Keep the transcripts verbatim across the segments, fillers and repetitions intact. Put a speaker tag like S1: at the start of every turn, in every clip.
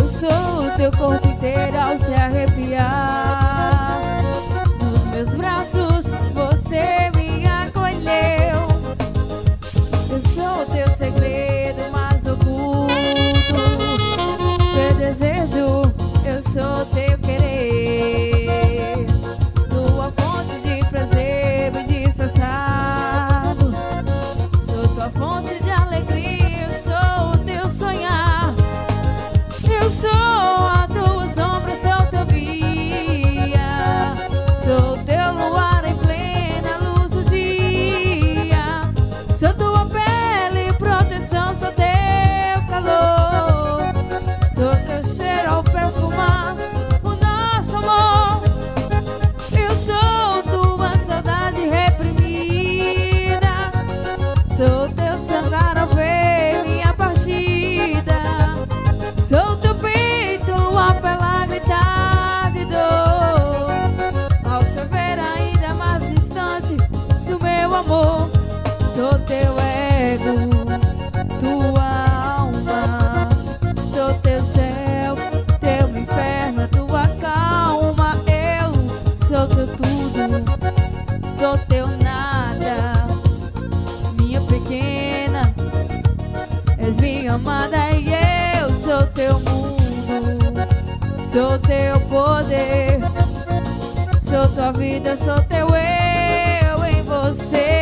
S1: Eu sou o teu corpo inteiro ao se arrepiar. Nos meus braços você me acolheu. Eu sou o teu segredo mais oculto, teu desejo, eu sou teu querer. Tua fonte de prazer bem disfarçado. Sou tua fonte de alegria, eu sou o teu sonhar. Eu sou a tua sombra, sou teu guia. Sou teu luar em plena luz do dia. Sou tua pele e proteção, sou teu calor. Sou teu cheiro ao perfumar o nosso amor. Eu sou tua saudade reprimida. Sou teu sangrar ao ver minha partida. Sou teu peito a pela gritar de dor, ao se ver ainda mais distante do meu amor. Sou teu ego, tua alma. Sou teu céu, teu inferno, tua calma. Eu sou teu tudo, sou teu nada. Minha pequena, és minha amada e eu sou teu mundo. Sou teu poder, sou tua vida, sou teu eu em você.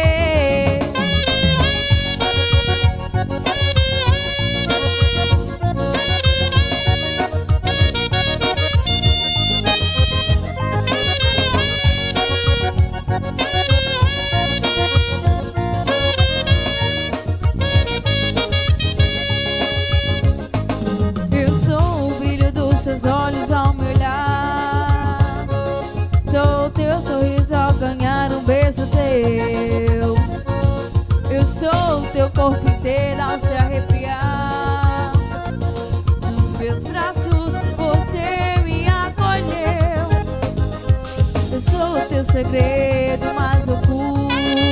S1: Seus olhos ao me olhar, sou teu sorriso ao ganhar um beijo teu. Eu sou o teu corpo inteiro ao se arrepiar. Nos meus braços você me acolheu. Eu sou o teu segredo mais oculto,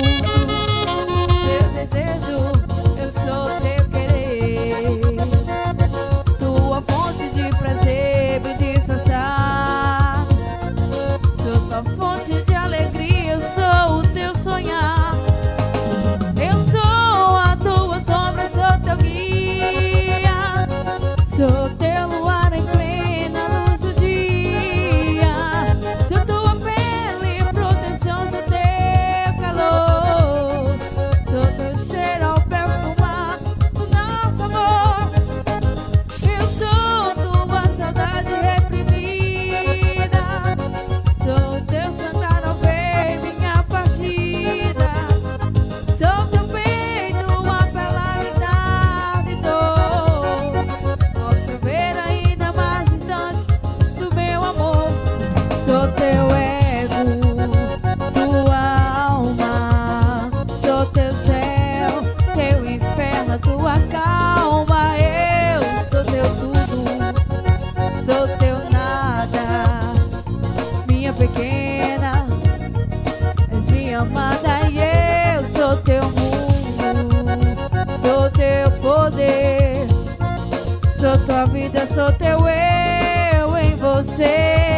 S1: teu desejo, eu sou teu querer. Tua fonte de prazer bem disfarçado. Sou tua fonte de alegria, eu sou o teu sonhar. Eu sou a tua sombra, sou teu guia. Sou teu luar em plena luz do dia. Sou tua pele e proteção, sou teu calor. Sou teu cheiro ao perfumar o nosso amor. Eu sou tua saudade reprimida. Sou teu sangrar ao ver minha partida. Sou teu peito a pela gritar de dor, ao se ver ainda mais distante do meu amor. Sou teu ego, tua alma. Sou teu céu, teu inferno, tua calma. Eu sou teu tudo, sou teu nada. Minha pequena, és minha amada e eu sou teu mundo. Sou teu poder, sou tua vida, sou teu eu em você.